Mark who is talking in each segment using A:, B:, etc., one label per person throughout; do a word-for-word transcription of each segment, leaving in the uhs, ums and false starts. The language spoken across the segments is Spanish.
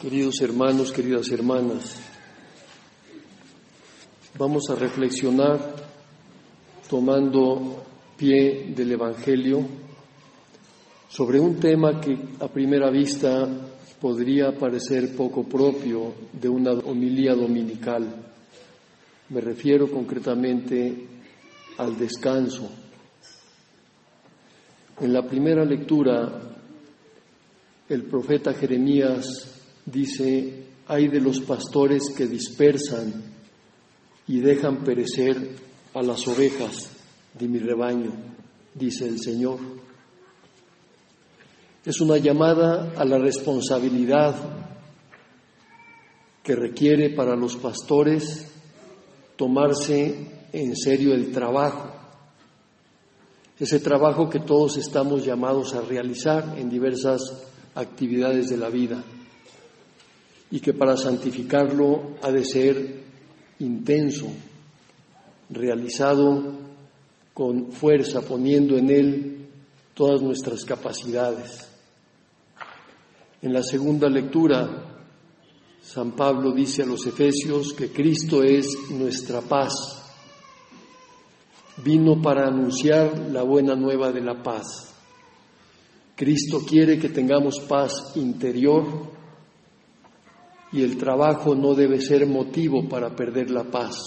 A: Queridos hermanos, queridas hermanas, vamos a reflexionar tomando pie del Evangelio sobre un tema que a primera vista podría parecer poco propio de una homilía dominical. Me refiero concretamente al descanso. En la primera lectura, el profeta Jeremías dice: «Ay de los pastores que dispersan y dejan perecer a las ovejas de mi rebaño», dice el Señor. Es una llamada a la responsabilidad que requiere para los pastores tomarse en serio el trabajo, ese trabajo que todos estamos llamados a realizar en diversas actividades de la vida, y que para santificarlo ha de ser intenso, realizado con fuerza, poniendo en él todas nuestras capacidades. En la segunda lectura, San Pablo dice a los Efesios que Cristo es nuestra paz. Vino para anunciar la buena nueva de la paz. Cristo quiere que tengamos paz interior, y el trabajo no debe ser motivo para perder la paz.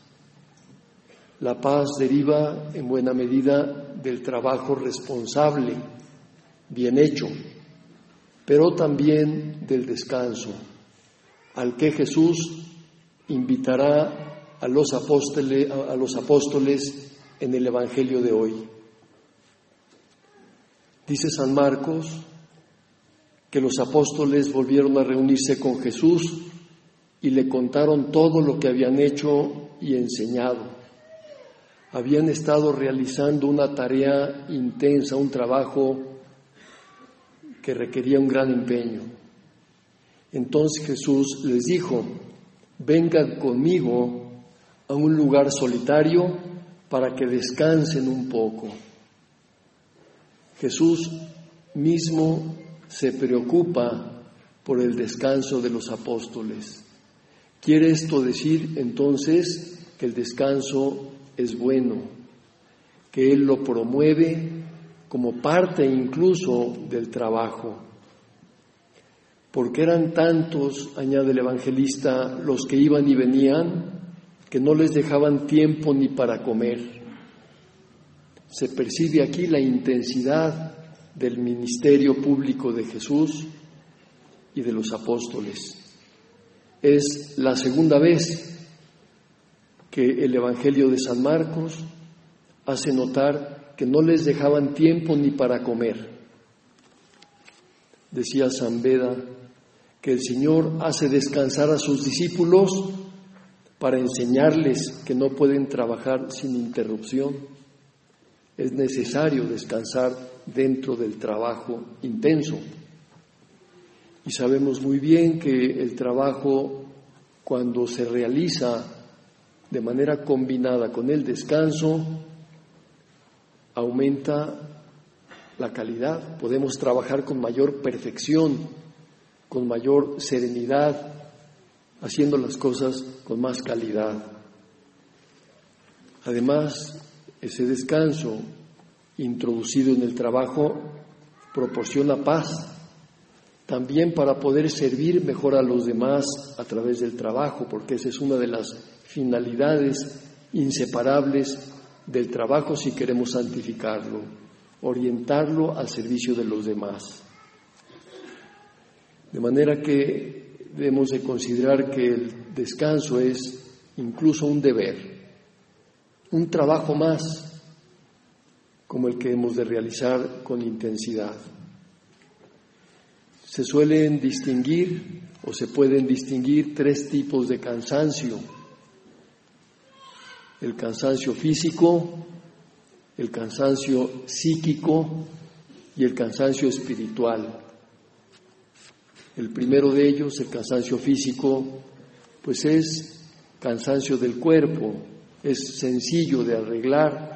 A: La paz deriva en buena medida del trabajo responsable, bien hecho, pero también del descanso, al que Jesús invitará a los apóstoles, a los apóstoles en el Evangelio de hoy. Dice San Marcos que los apóstoles volvieron a reunirse con Jesús y le contaron todo lo que habían hecho y enseñado. Habían estado realizando una tarea intensa, un trabajo que requería un gran empeño. Entonces Jesús les dijo: vengan conmigo a un lugar solitario para que descansen un poco. Jesús mismo se preocupa por el descanso de los apóstoles. ¿Quiere esto decir entonces que el descanso es bueno, que Él lo promueve como parte incluso del trabajo? Porque eran tantos, añade el evangelista, los que iban y venían, que no les dejaban tiempo ni para comer. Se percibe aquí la intensidad del ministerio público de Jesús y de los apóstoles. Es la segunda vez que el Evangelio de San Marcos hace notar que no les dejaban tiempo ni para comer. Decía San Beda que el Señor hace descansar a sus discípulos para enseñarles que no pueden trabajar sin interrupción. Es necesario descansar dentro del trabajo intenso. Y sabemos muy bien que el trabajo, cuando se realiza de manera combinada con el descanso, aumenta la calidad. Podemos trabajar con mayor perfección, con mayor serenidad, haciendo las cosas con más calidad. Además, ese descanso introducido en el trabajo proporciona paz, también para poder servir mejor a los demás a través del trabajo, porque esa es una de las finalidades inseparables del trabajo si queremos santificarlo, orientarlo al servicio de los demás. De manera que debemos de considerar que el descanso es incluso un deber, un trabajo más, como el que hemos de realizar con intensidad. Se suelen distinguir o se pueden distinguir tres tipos de cansancio: el cansancio físico, el cansancio psíquico y el cansancio espiritual. El primero de ellos, el cansancio físico, pues es cansancio del cuerpo, es sencillo de arreglar.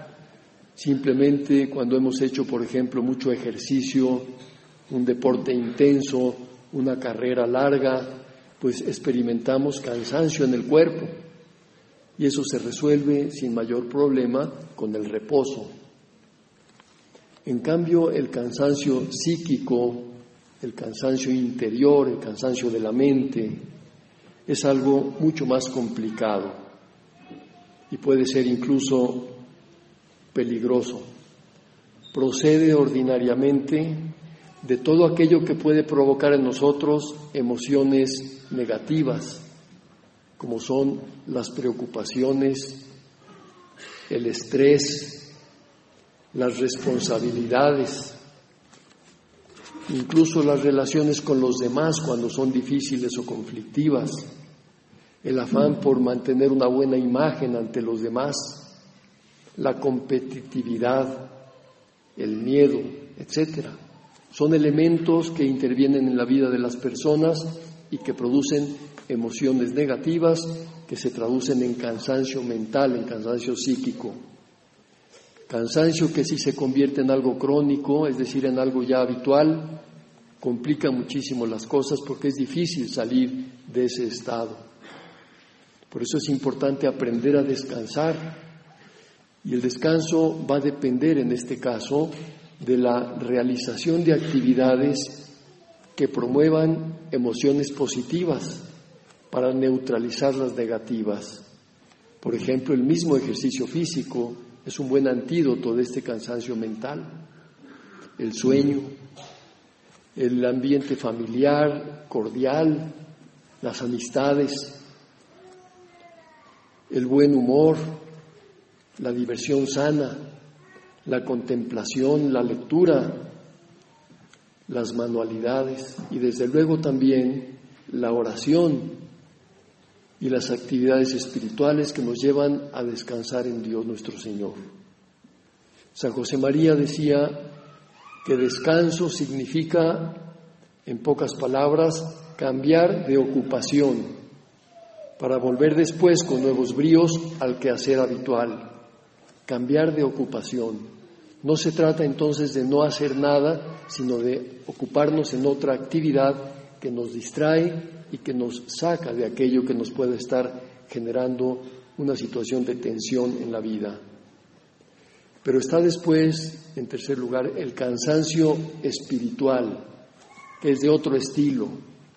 A: Simplemente cuando hemos hecho, por ejemplo, mucho ejercicio, un deporte intenso, una carrera larga, pues experimentamos cansancio en el cuerpo y eso se resuelve sin mayor problema con el reposo. En cambio, el cansancio psíquico, el cansancio interior, el cansancio de la mente, es algo mucho más complicado y puede ser incluso peligroso. Procede ordinariamente de todo aquello que puede provocar en nosotros emociones negativas, como son las preocupaciones, el estrés, las responsabilidades, incluso las relaciones con los demás cuando son difíciles o conflictivas, el afán por mantener una buena imagen ante los demás, la competitividad, el miedo, etcétera. Son elementos que intervienen en la vida de las personas y que producen emociones negativas que se traducen en cansancio mental, en cansancio psíquico. Cansancio que si se convierte en algo crónico, es decir, en algo ya habitual, complica muchísimo las cosas porque es difícil salir de ese estado. Por eso es importante aprender a descansar y el descanso va a depender en este caso de la realización de actividades que promuevan emociones positivas para neutralizar las negativas. Por ejemplo, el mismo ejercicio físico es un buen antídoto de este cansancio mental. El sueño, el ambiente familiar, cordial, las amistades, el buen humor, la diversión sana, la contemplación, la lectura, las manualidades y desde luego también la oración y las actividades espirituales que nos llevan a descansar en Dios nuestro Señor. San José María decía que descanso significa, en pocas palabras, cambiar de ocupación para volver después con nuevos bríos al quehacer habitual. Cambiar de ocupación. No se trata entonces de no hacer nada, sino de ocuparnos en otra actividad que nos distrae y que nos saca de aquello que nos puede estar generando una situación de tensión en la vida. Pero está después, en tercer lugar, el cansancio espiritual, que es de otro estilo.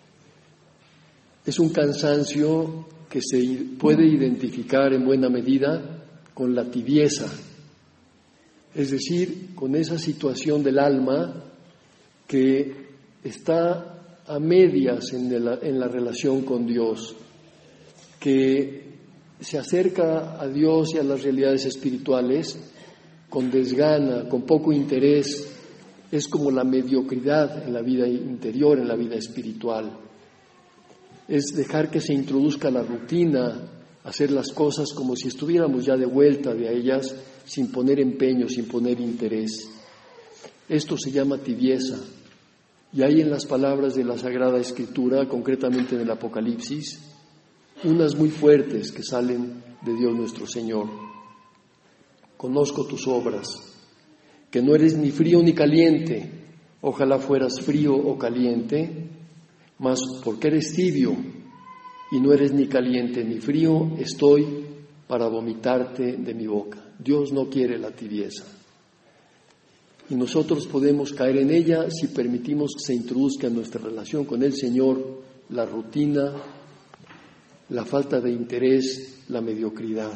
A: Es un cansancio que se puede identificar en buena medida con la tibieza, es decir, con esa situación del alma que está a medias en la, en la relación con Dios, que se acerca a Dios y a las realidades espirituales con desgana, con poco interés. Es como la mediocridad en la vida interior, en la vida espiritual. Es dejar que se introduzca la rutina, hacer las cosas como si estuviéramos ya de vuelta de ellas, sin poner empeño, sin poner interés. Esto se llama tibieza. Y hay en las palabras de la Sagrada Escritura, concretamente en el Apocalipsis, unas muy fuertes que salen de Dios nuestro Señor. Conozco tus obras, que no eres ni frío ni caliente, ojalá fueras frío o caliente, mas porque eres tibio y no eres ni caliente ni frío, estoy para vomitarte de mi boca. Dios no quiere la tibieza. Y nosotros podemos caer en ella si permitimos que se introduzca en nuestra relación con el Señor la rutina, la falta de interés, la mediocridad.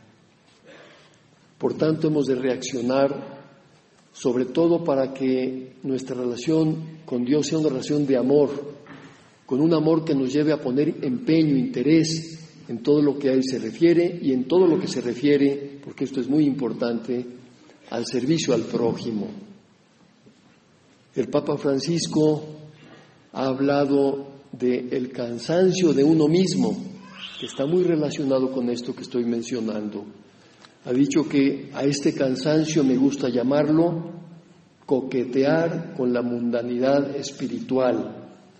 A: Por tanto, hemos de reaccionar, sobre todo para que nuestra relación con Dios sea una relación de amor, con un amor que nos lleve a poner empeño, interés en todo lo que a Él se refiere y en todo lo que se refiere, porque esto es muy importante, al servicio al prójimo. El Papa Francisco ha hablado del cansancio de uno mismo, que está muy relacionado con esto que estoy mencionando. Ha dicho que a este cansancio me gusta llamarlo coquetear con la mundanidad espiritual.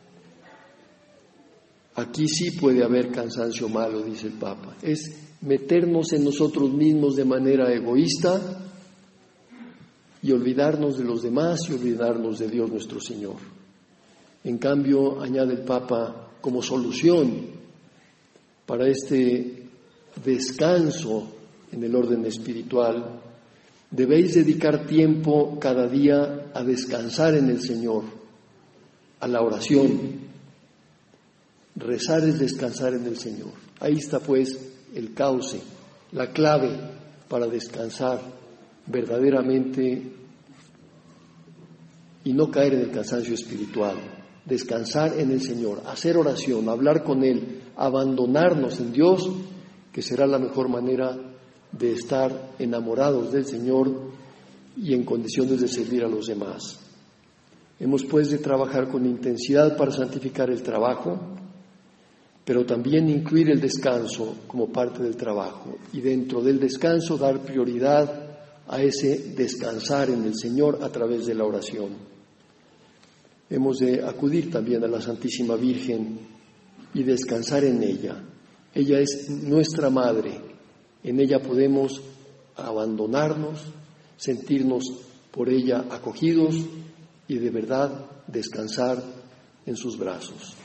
A: Aquí sí puede haber cansancio malo, dice el Papa. Es meternos en nosotros mismos de manera egoísta y olvidarnos de los demás y olvidarnos de Dios nuestro Señor. En cambio, añade el Papa, como solución para este descanso en el orden espiritual, debéis dedicar tiempo cada día a descansar en el Señor, a la oración. Rezar es descansar en el Señor. Ahí está pues el cauce, la clave para descansar verdaderamente y no caer en el cansancio espiritual. Descansar en el Señor, hacer oración, hablar con Él, abandonarnos en Dios, que será la mejor manera de estar enamorados del Señor y en condiciones de servir a los demás. Hemos pues de trabajar con intensidad para santificar el trabajo, pero también incluir el descanso como parte del trabajo y dentro del descanso dar prioridad a ese descansar en el Señor a través de la oración. Hemos de acudir también a la Santísima Virgen y descansar en ella. Ella es nuestra Madre, en ella podemos abandonarnos, sentirnos por ella acogidos y de verdad descansar en sus brazos.